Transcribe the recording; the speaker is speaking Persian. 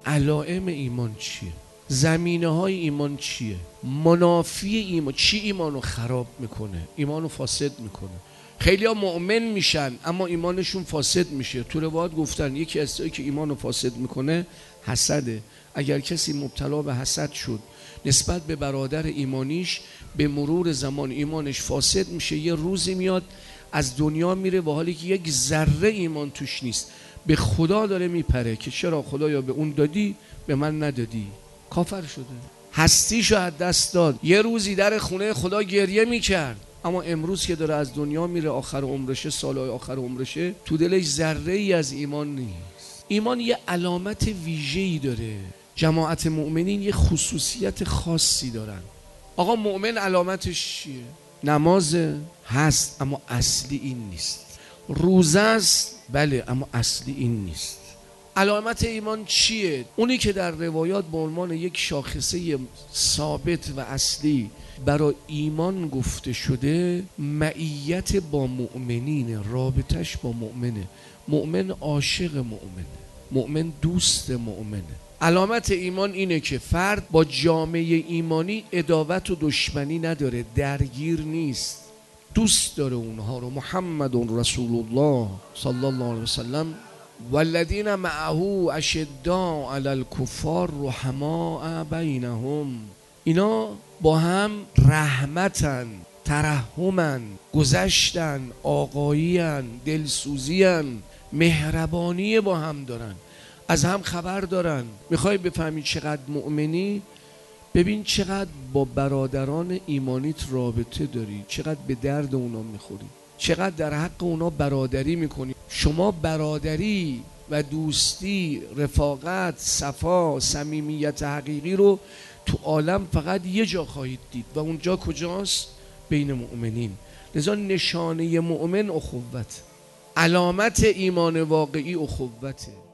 علائم ایمان چیه؟ زمینه های ایمان چیه؟ منافی ایمان چی ایمانو خراب میکنه؟ ایمانو فاسد میکنه. خیلی ها مؤمن میشن اما ایمانشون فاسد میشه. تو روایات گفتن یکی از چیزایی که ایمانو فاسد میکنه حسده. اگر کسی مبتلا به حسد شد نسبت به برادر ایمانیش، به مرور زمان ایمانش فاسد میشه. یه روزی میاد از دنیا میره و حالی که یک ذره ایمان توش نیست، به خدا داره میپره که چرا خدایا به اون دادی به من ندادی. کافر شده، هستیشو از دست داد. یه روزی در خونه خدا گریه میکرد، اما امروز که داره از دنیا میره، آخر عمرشه، سالهای آخر عمرشه، تو دلش ذره ای از ایمان نیست. ایمان یه علامت ویژه‌ای داره. جماعت مؤمنین یه خصوصیت خاصی دارن. آقا مؤمن علامتش چیه؟ نماز هست اما اصلی این نیست. روزه است بله اما اصلی این نیست. علامت ایمان چیه؟ اونی که در روایات به عنوان یک شاخصه ثابت و اصلی برای ایمان گفته شده، معیت با مؤمنین، رابطش با مؤمنه. مؤمن عاشق مؤمنه، مؤمن دوست مؤمنه. علامت ایمان اینه که فرد با جامعه ایمانی عداوت و دشمنی نداره، درگیر نیست، دوست داره اونها رو. محمد رسول الله صلی الله علیه وسلم والذین معه اشداء علی الکفار رحماء بینهم. اینا با هم رحمتن، ترحمن، گذشتن، آقایین، دلسوزین، مهربانی با هم دارن، از هم خبر دارن. میخوای بفهمی چقدر مؤمنی؟ ببین چقدر با برادران ایمانیت رابطه داری، چقدر به درد اونا میخوری، چقدر در حق اونا برادری میکنی. شما برادری و دوستی، رفاقت، صفا، صمیمیت حقیقی رو تو عالم فقط یه جا خواهید دید و اونجا کجاست؟ بین مؤمنین. لذا نشانه مؤمن اخوت، علامت ایمان واقعی اخوته.